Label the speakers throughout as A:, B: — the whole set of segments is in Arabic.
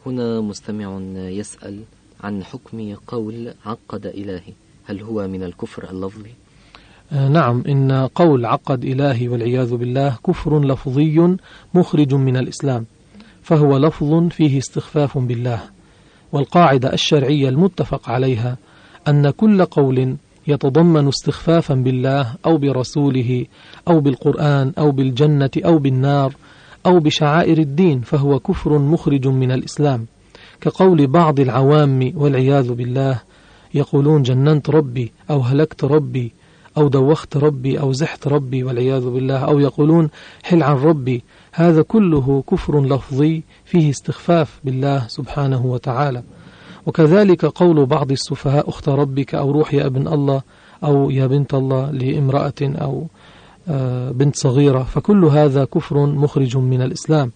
A: هنا مستمع يسأل عن حكم قول عقد إلهي، هل هو من الكفر اللفظي؟
B: نعم، إن قول عقد إلهي والعياذ بالله كفر لفظي مخرج من الإسلام، فهو لفظ فيه استخفاف بالله. والقاعدة الشرعية المتفق عليها أن كل قول يتضمن استخفافا بالله أو برسوله أو بالقرآن أو بالجنة أو بالنار أو بشعائر الدين فهو كفر مخرج من الإسلام، كقول بعض العوام والعياذ بالله يقولون جننت ربي أو هلكت ربي أو دوخت ربي أو زحت ربي والعياذ بالله، أو يقولون حل عن ربي. هذا كله كفر لفظي فيه استخفاف بالله سبحانه وتعالى. وكذلك قول بعض السفهاء أخت ربك أو روح يا ابن الله أو يا بنت الله لامرأة أو بنت صغيرة، فكل هذا كفر مخرج من الإسلام.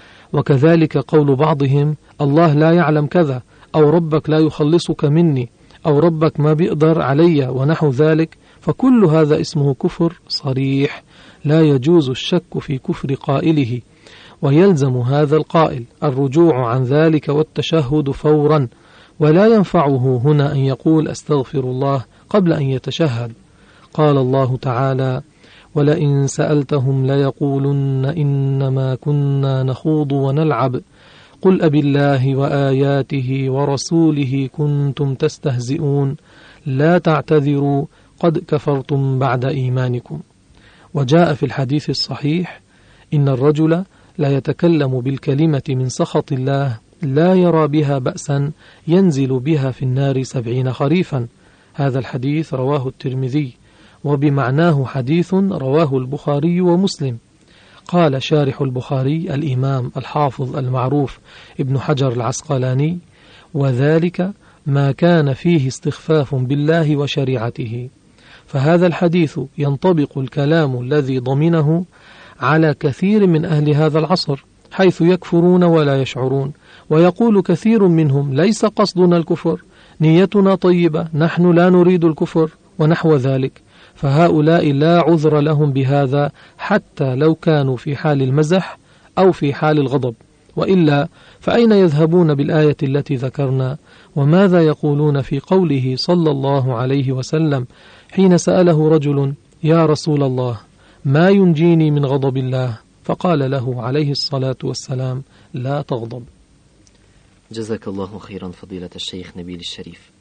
B: وكذلك قول بعضهم الله لا يعلم كذا أو ربك لا يخلصك مني أو ربك ما بيقدر علي ونحو ذلك، فكل هذا اسمه كفر صريح لا يجوز الشك في كفر قائله، ويلزم هذا القائل الرجوع عن ذلك والتشهد فورا، ولا ينفعه هنا أن يقول أستغفر الله قبل أن يتشهد. قال الله تعالى ولئن سألتهم ليقولن إنما كنا نخوض ونلعب قل أبالله وآياته ورسوله كنتم تستهزئون لا تعتذروا قد كفرتم بعد إيمانكم. وجاء في الحديث الصحيح إن الرجل لا يتكلم بالكلمة من سخط الله لا يرى بها بأسا ينزل بها في النار 70 خريفا. هذا الحديث رواه الترمذي، وبمعناه حديث رواه البخاري ومسلم. قال شارح البخاري الإمام الحافظ المعروف ابن حجر العسقلاني وذلك ما كان فيه استخفاف بالله وشريعته. فهذا الحديث ينطبق الكلام الذي ضمنه على كثير من أهل هذا العصر، حيث يكفرون ولا يشعرون، ويقول كثير منهم ليس قصدنا الكفر، نيتنا طيبة، نحن لا نريد الكفر ونحو ذلك. فهؤلاء لا عذر لهم بهذا حتى لو كانوا في حال المزح أو في حال الغضب، وإلا فأين يذهبون بالآية التي ذكرنا؟ وماذا يقولون في قوله صلى الله عليه وسلم حين سأله رجل يا رسول الله ما ينجيني من غضب الله؟ فقال له عليه الصلاة والسلام لا تغضب.
A: جزاك الله خيرا فضيلة الشيخ نبيل الشريف.